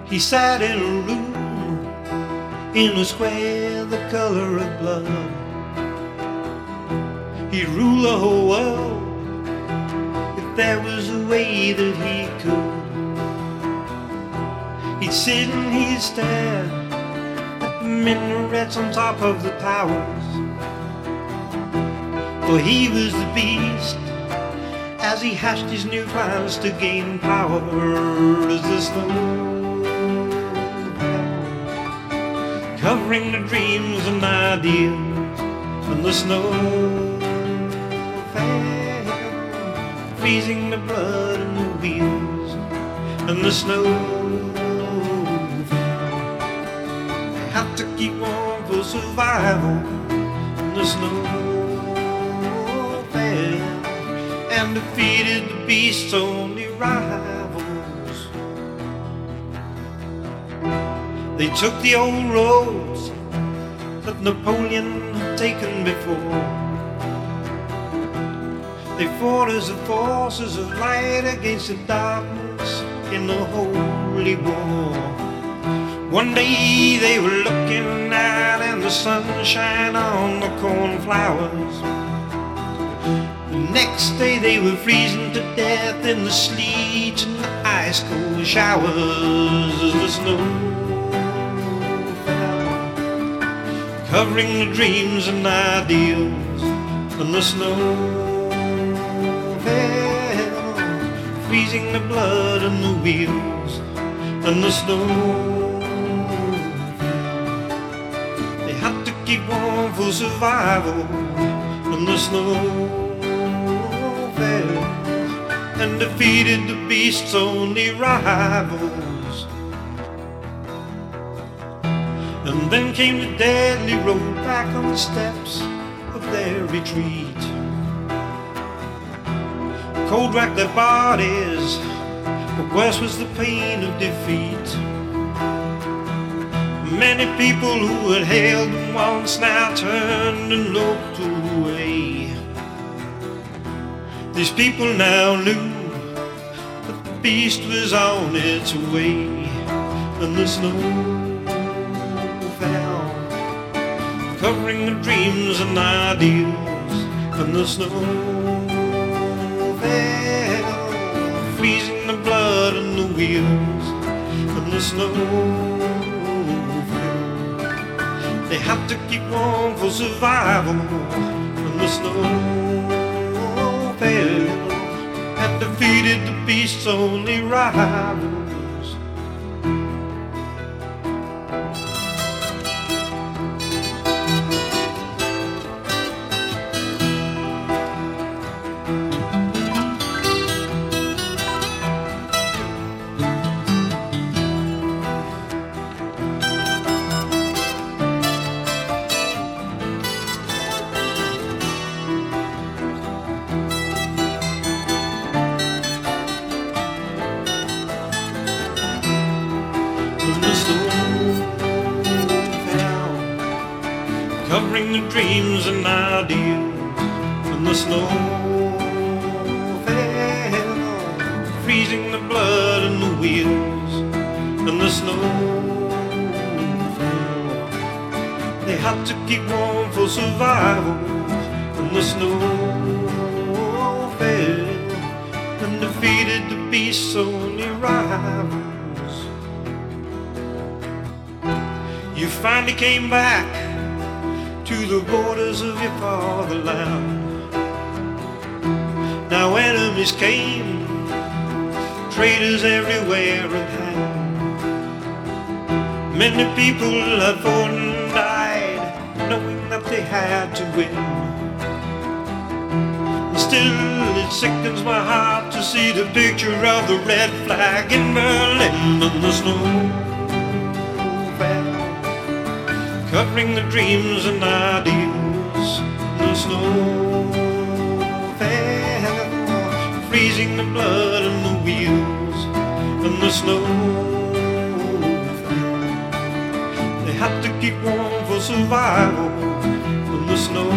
He sat in a room in a square the color of blood. He'd rule the whole world if there was a way that he could. He'd sit and he'd stare at the minarets on top of the towers, for he was the beast as he hatched his new plans to gain power. As the snow covering the dreams and ideals, and the snow fell, freezing the blood in the wheels, and the snow fell. They had to keep on for survival, and the snow fell, and defeated the beast's only rivals. They took the old roads that Napoleon had taken before. They fought as the forces of light against the darkness in the Holy War. One day they were looking out in the sunshine on the cornflowers. The next day they were freezing to death in the sleet and the ice cold showers. As the snow covering the dreams and ideals, and the snow fell, freezing the blood and the wheels, and the snow fell. They had to keep on for survival, and the snow fell, and defeated the beast's only rivals. And then came the deadly road back on the steps of their retreat. Cold racked their bodies, but worse was the pain of defeat. Many people who had hailed them once now turned and looked away. These people now knew that the beast was on its way, and the snow covering the dreams and ideals, and the snow fell, freezing the blood and the wheels, and the snow fell. They had to keep on for survival, and the snow fell, and defeated the beast's only rivals. Covering the dreams and ideals, and the snow fell, freezing the blood and the wheels, and the snow fell. They had to keep on for survival, and the snow fell, and defeated the beast's only rivals. You finally came back to the borders of your fatherland. Now enemies came, traitors everywhere at hand. Many people have fought and died, knowing that they had to win. And still it sickens my heart to see the picture of the red flag in Berlin, and the snow covering the dreams and ideals, the snow fell, freezing the blood and the wheels, and the snow fell. They had to keep on for survival, and the snow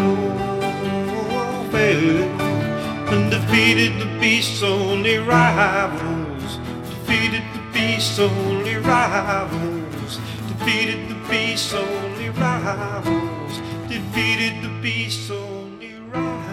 fell, and defeated the beast's only rivals, defeated the beast beast's only rivals. Defeated the beast's only rivals. Defeated the beast's only rivals.